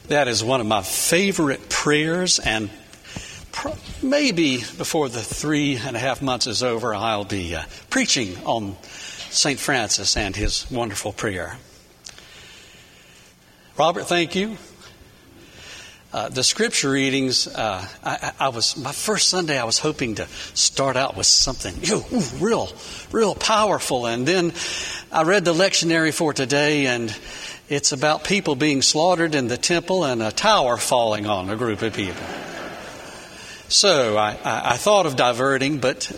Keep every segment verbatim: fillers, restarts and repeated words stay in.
That is one of my favorite prayers, and pr- maybe before the three and a half months is over, I'll be uh, preaching on Saint Francis and his wonderful prayer. Robert, thank you. Uh, the scripture readings, uh, I, I was, my first Sunday I was hoping to start out with something ooh, ooh, real, real powerful. And then I read the lectionary for today, and it's about people being slaughtered in the temple and a tower falling on a group of people. So I, I, I thought of diverting, but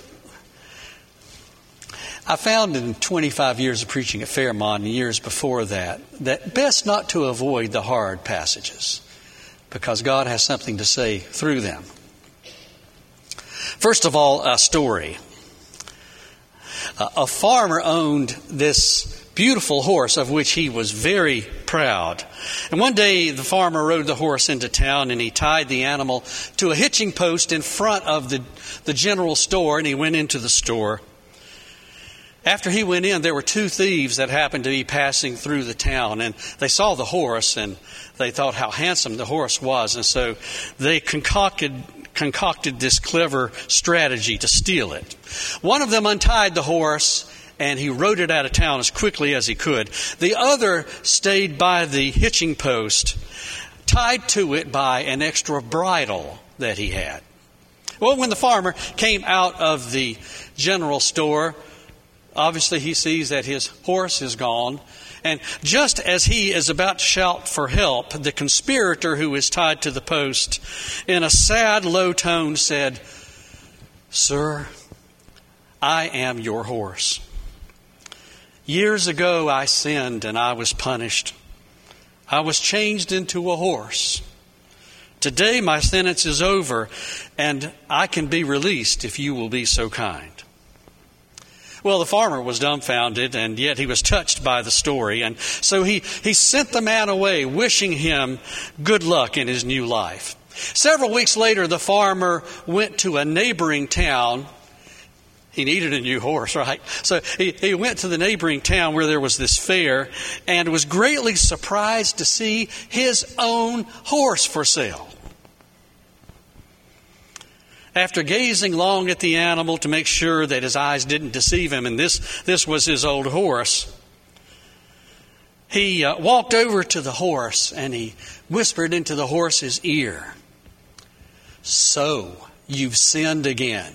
I found in twenty-five years of preaching at Fairmont and years before that, that best not to avoid the hard passages, because God has something to say through them. First of all, a story. Uh, a farmer owned this beautiful horse of which he was very proud. And one day the farmer rode the horse into town, and he tied the animal to a hitching post in front of the, the general store, and he went into the store. After he went in, there were two thieves that happened to be passing through the town, and they saw the horse, and they thought how handsome the horse was, and so they concocted concocted this clever strategy to steal it. One of them untied the horse, and he rode it out of town as quickly as he could. The other stayed by the hitching post, tied to it by an extra bridle that he had. Well, when the farmer came out of the general store, obviously he sees that his horse is gone. And just as he is about to shout for help, the conspirator who is tied to the post, in a sad, low tone said, "Sir, I am your horse. Years ago I sinned and I was punished. I was changed into a horse. Today my sentence is over, and I can be released if you will be so kind." Well, the farmer was dumbfounded, and yet he was touched by the story. And so he, he sent the man away, wishing him good luck in his new life. Several weeks later, the farmer went to a neighboring town. He needed a new horse, right? So he, he went to the neighboring town where there was this fair, and was greatly surprised to see his own horse for sale. After gazing long at the animal to make sure that his eyes didn't deceive him, and this, this was his old horse, he uh, walked over to the horse and he whispered into the horse's ear, "So you've sinned again."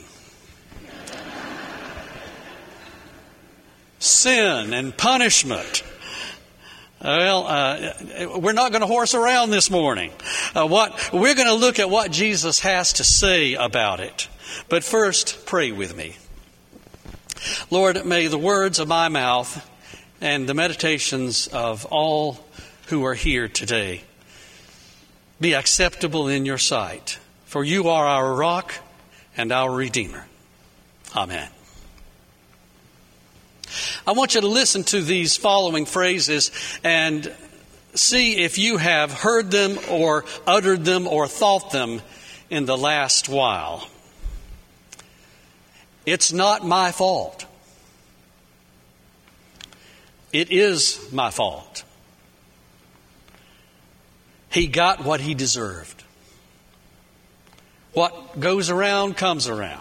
Sin and punishment. Well, uh, we're not going to horse around this morning. Uh, what we're going to look at what Jesus has to say about it. But first, pray with me. Lord, may the words of my mouth and the meditations of all who are here today be acceptable in your sight. For you are our rock and our Redeemer. Amen. I want you to listen to these following phrases and see if you have heard them or uttered them or thought them in the last while. It's not my fault. It is my fault. He got what he deserved. What goes around comes around.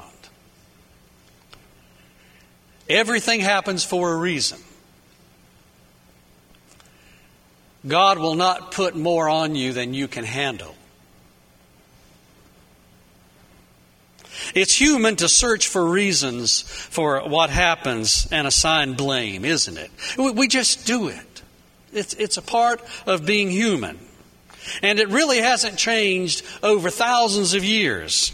Everything happens for a reason. God will not put more on you than you can handle. It's human to search for reasons for what happens and assign blame, isn't it? We just do it. It's, it's a part of being human. And it really hasn't changed over thousands of years.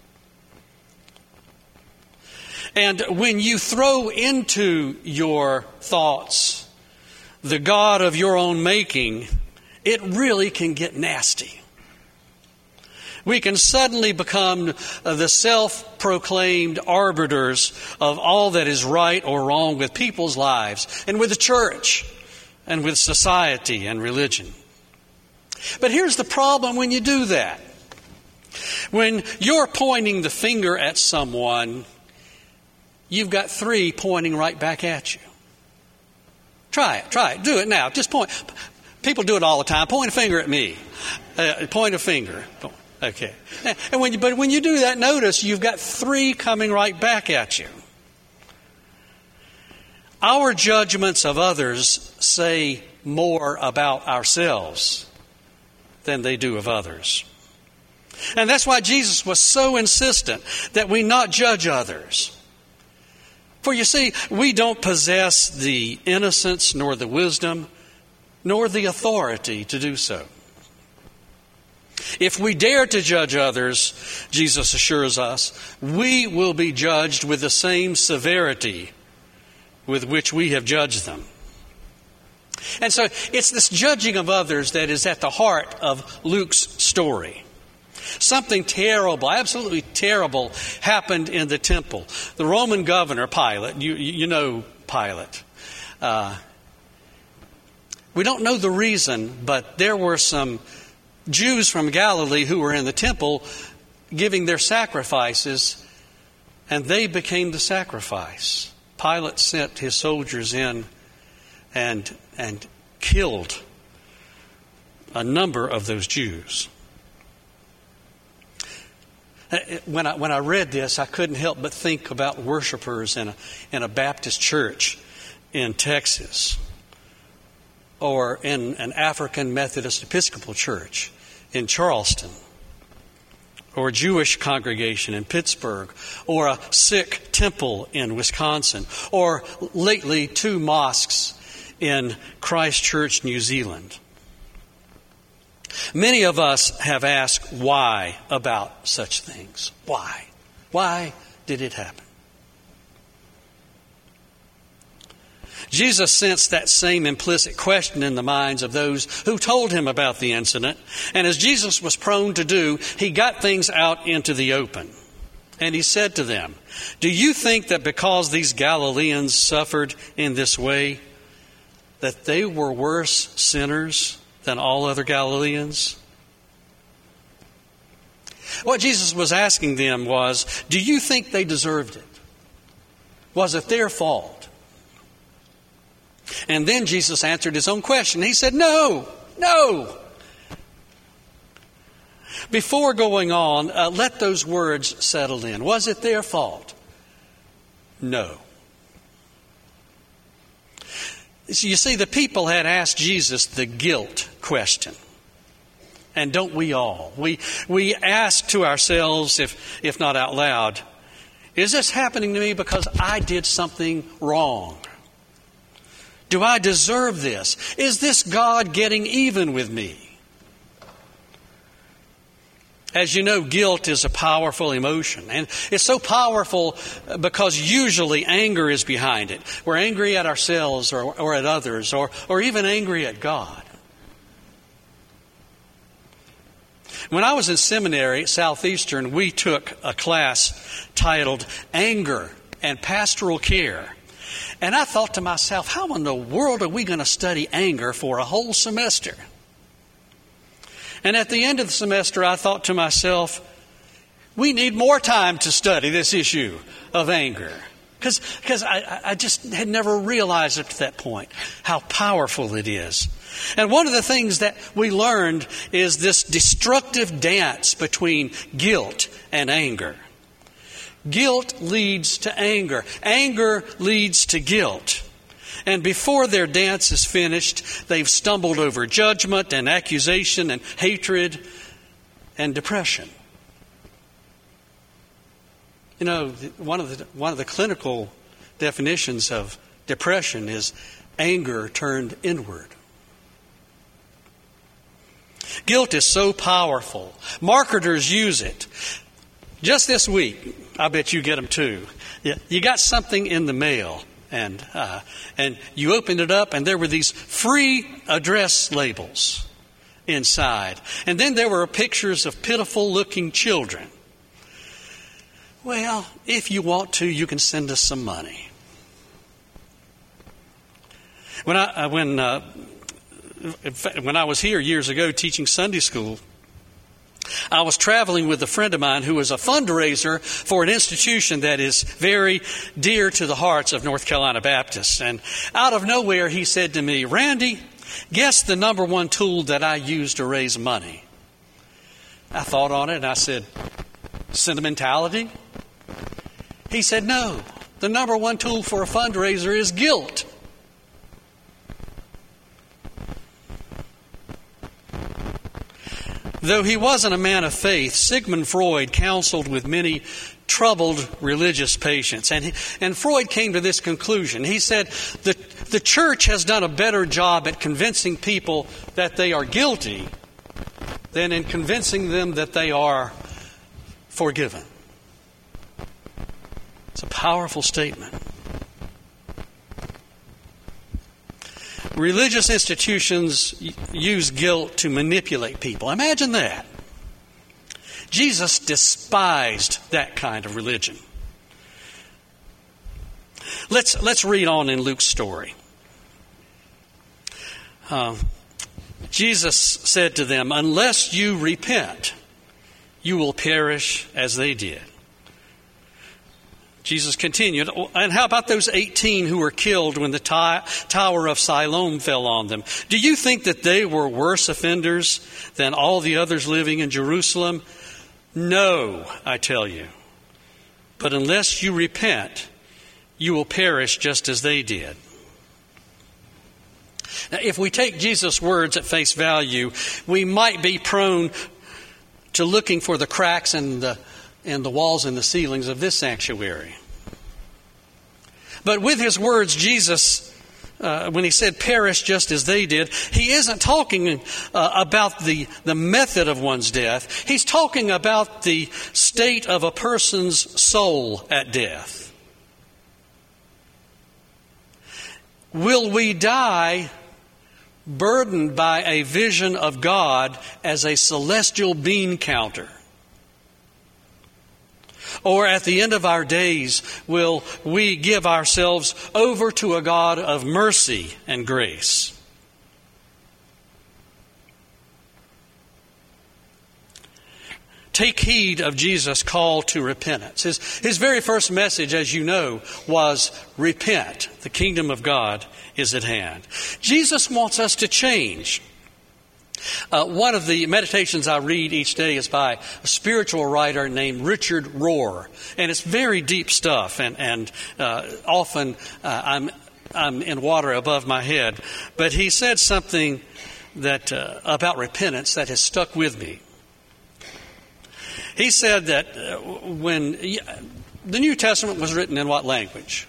And when you throw into your thoughts the God of your own making, it really can get nasty. We can suddenly become the self-proclaimed arbiters of all that is right or wrong with people's lives and with the church and with society and religion. But here's the problem when you do that. When you're pointing the finger at someone, you've got three pointing right back at you. Try it. Try it. Do it now. Just point. People do it all the time. Point a finger at me. Uh, point a finger. Okay. And when you, but when you do that, notice you've got three coming right back at you. Our judgments of others say more about ourselves than they do of others. And that's why Jesus was so insistent that we not judge others. For you see, we don't possess the innocence, nor the wisdom, nor the authority to do so. If we dare to judge others, Jesus assures us, we will be judged with the same severity with which we have judged them. And so it's this judging of others that is at the heart of Luke's story. Something terrible, absolutely terrible, happened in the temple. The Roman governor, Pilate, you, you know Pilate. Uh, we don't know the reason, but there were some Jews from Galilee who were in the temple giving their sacrifices, and they became the sacrifice. Pilate sent his soldiers in and, and killed a number of those Jews. When I, when I read this, I couldn't help but think about worshipers in a, in a Baptist church in Texas, or in an African Methodist Episcopal church in Charleston, or a Jewish congregation in Pittsburgh, or a Sikh temple in Wisconsin, or lately two mosques in Christchurch, New Zealand. Many of us have asked why about such things. Why? Why did it happen? Jesus sensed that same implicit question in the minds of those who told him about the incident. And as Jesus was prone to do, he got things out into the open. And he said to them, "Do you think that because these Galileans suffered in this way, that they were worse sinners than all other Galileans?" What Jesus was asking them was, do you think they deserved it? Was it their fault? And then Jesus answered his own question. He said, no, no. Before going on, uh, let those words settle in. Was it their fault? No. You see, the people had asked Jesus the guilt question. And don't we all? We we ask to ourselves, if if not out loud, is this happening to me because I did something wrong? Do I deserve this? Is this God getting even with me? As you know, guilt is a powerful emotion. And it's so powerful because usually anger is behind it. We're angry at ourselves or, or at others or, or even angry at God. When I was in seminary at Southeastern, we took a class titled Anger and Pastoral Care. And I thought to myself, how in the world are we going to study anger for a whole semester? And at the end of the semester, I thought to myself, we need more time to study this issue of anger. Because I, I just had never realized up to that point how powerful it is. And one of the things that we learned is this destructive dance between guilt and anger. Guilt leads to anger. Anger leads to guilt. And before their dance is finished, they've stumbled over judgment and accusation and hatred and depression. You know, one of the one of the clinical definitions of depression is anger turned inward. Guilt is so powerful. Marketers use it. Just this week, I bet you get them too. You got something in the mail, and uh, and you opened it up, and there were these free address labels inside. And then there were pictures of pitiful-looking children. Well, if you want to, you can send us some money. When I when uh, when I was here years ago teaching Sunday school, I was traveling with a friend of mine who was a fundraiser for an institution that is very dear to the hearts of North Carolina Baptists. And out of nowhere, he said to me, "Randy, Guess the number one tool that I use to raise money. I thought on it and I said, sentimentality? He said, no. The number one tool for a fundraiser is guilt. Though he wasn't a man of faith, Sigmund Freud counseled with many troubled religious patients. And, he, and Freud came to this conclusion. He said, the, the church has done a better job at convincing people that they are guilty than in convincing them that they are forgiven. It's a powerful statement. Religious institutions use guilt to manipulate people. Imagine that. Jesus despised that kind of religion. Let's, let's read on in Luke's story. Uh, Jesus said to them, unless you repent, you will perish as they did. Jesus continued, and how about those eighteen who were killed when the t- Tower of Siloam fell on them? Do you think that they were worse offenders than all the others living in Jerusalem? No, I tell you. But unless you repent, you will perish just as they did. Now, if we take Jesus' words at face value, we might be prone to looking for the cracks in the and the walls and the ceilings of this sanctuary. But with his words, Jesus, uh, when he said perish just as they did, he isn't talking uh, about the, the method of one's death. He's talking about the state of a person's soul at death. Will we die burdened by a vision of God as a celestial bean counter? Or at the end of our days, will we give ourselves over to a God of mercy and grace? Take heed of Jesus' call to repentance. His, his very first message, as you know, was repent. The kingdom of God is at hand. Jesus wants us to change. Uh, one of the meditations I read each day is by a spiritual writer named Richard Rohr, and it's very deep stuff. And, and uh, often uh, I'm I'm in water above my head, but he said something that uh, about repentance that has stuck with me. He said that uh, when the New Testament was written in what language?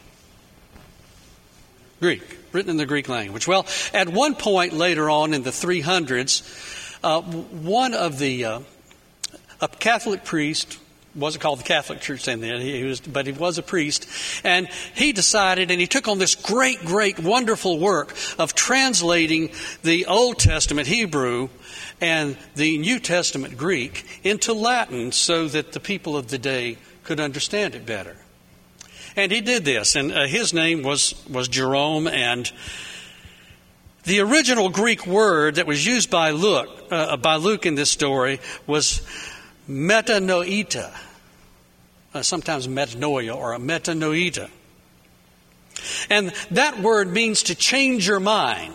Greek. Written in the Greek language. Well, at one point later on in the three hundreds, uh, one of the, uh, a Catholic priest, wasn't called the Catholic Church then, he was, but he was a priest, and he decided, and he took on this great, great, wonderful work of translating the Old Testament Hebrew and the New Testament Greek into Latin so that the people of the day could understand it better. And he did this, and uh, his name was, was Jerome, and the original Greek word that was used by Luke, uh, by Luke in this story was metanoita, uh, sometimes metanoia or a metanoita. And that word means to change your mind.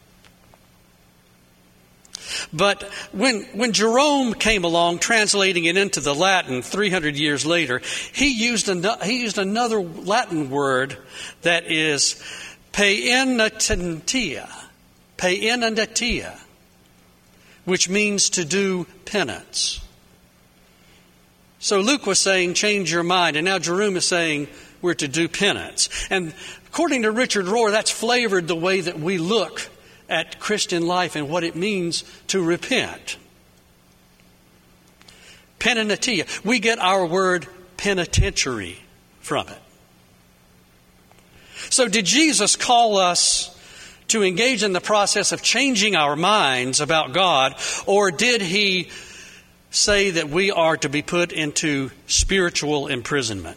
But when when Jerome came along, translating it into the Latin three hundred years later, he used an, he used another Latin word that is penitentia, penitentia, which means to do penance. So Luke was saying, change your mind, and now Jerome is saying we're to do penance. And according to Richard Rohr, that's flavored the way that we look at Christian life and what it means to repent. Penitentia. We get our word penitentiary from it. So did Jesus call us to engage in the process of changing our minds about God, or did he say that we are to be put into spiritual imprisonment?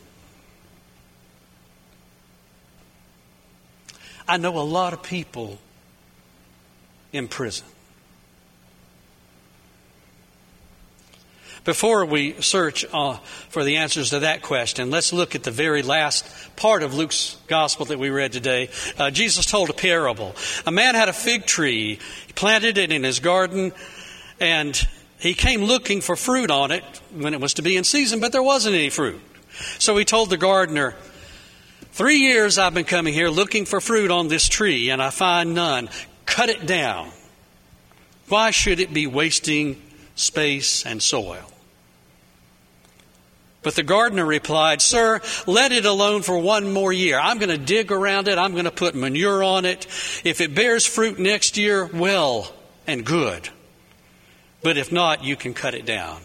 I know a lot of people in prison. Before we search uh, for the answers to that question, let's look at the very last part of Luke's gospel that we read today. Uh, Jesus told a parable. A man had a fig tree. He planted it in his garden, and he came looking for fruit on it when it was to be in season, but there wasn't any fruit. So he told the gardener, "Three years I've been coming here looking for fruit on this tree, and I find none. Cut it down. Why should it be wasting space and soil?" But the gardener replied, "Sir, let it alone for one more year. I'm going to dig around it. I'm going to put manure on it. If it bears fruit next year, well and good. But if not, you can cut it down."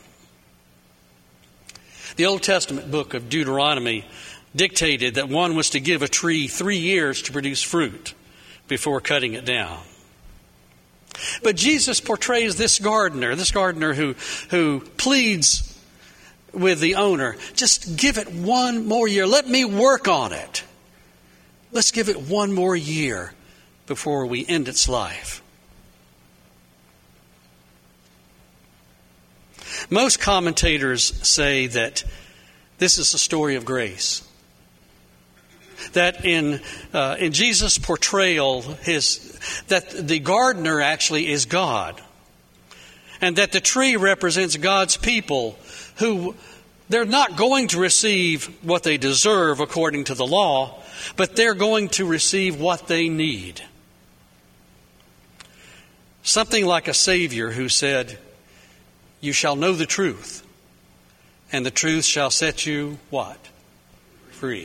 The Old Testament book of Deuteronomy dictated that one was to give a tree three years to produce fruit before cutting it down. But Jesus portrays this gardener, this gardener who, who pleads with the owner, "Just give it one more year. Let me work on it. Let's give it one more year before we end its life." Most commentators say that this is a story of grace. That in uh, in Jesus' portrayal, his that the gardener actually is God, and that the tree represents God's people who they're not going to receive what they deserve according to the law, but they're going to receive what they need. Something like a Savior who said, "You shall know the truth, and the truth shall set you" what? Free.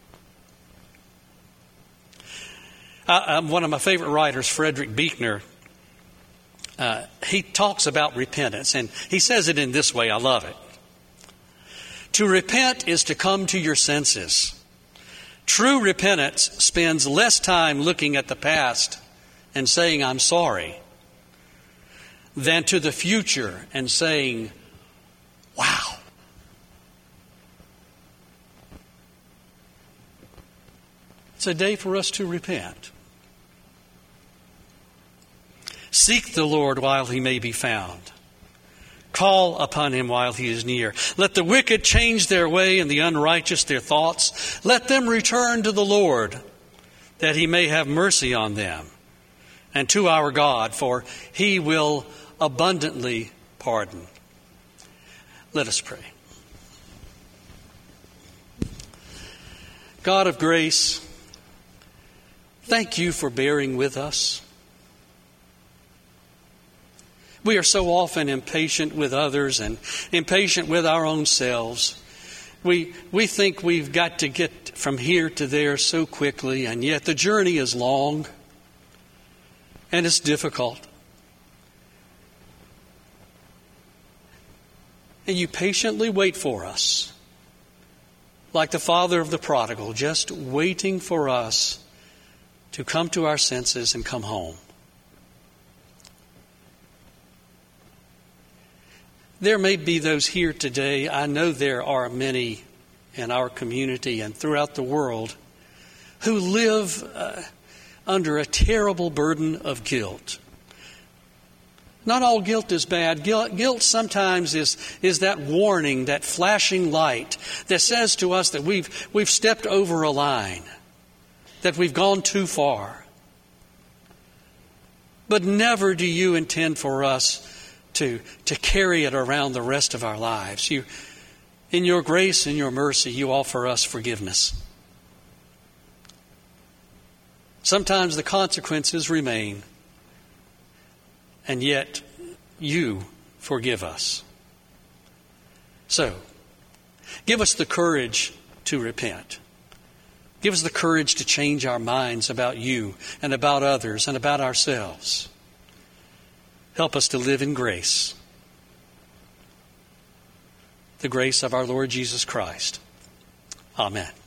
Uh, one of my favorite writers, Frederick Buechner, uh, he talks about repentance, and he says it in this way. I love it. "To repent is to come to your senses. True repentance spends less time looking at the past and saying, 'I'm sorry,' than to the future and saying, 'Wow.'" It's a day for us to repent. Seek the Lord while he may be found. Call upon him while he is near. Let the wicked change their way and the unrighteous their thoughts. Let them return to the Lord, that he may have mercy on them, and to our God, for he will abundantly pardon. Let us pray. God of grace, thank you for bearing with us. We are so often impatient with others and impatient with our own selves. We we think we've got to get from here to there so quickly, and yet the journey is long and it's difficult. And you patiently wait for us, like the father of the prodigal, just waiting for us to come to our senses and come home. There may be those here today, I know there are many in our community and throughout the world, who live uh, under a terrible burden of guilt. Not all guilt is bad. Guilt, guilt sometimes is, is that warning, that flashing light that says to us that we've, we've stepped over a line, that we've gone too far. But never do you intend for us to, to carry it around the rest of our lives. You, in your grace and your mercy, you offer us forgiveness. Sometimes the consequences remain, and yet you forgive us. So, give us the courage to repent. Give us the courage to change our minds about you and about others and about ourselves. Help us to live in grace. The grace of our Lord Jesus Christ. Amen.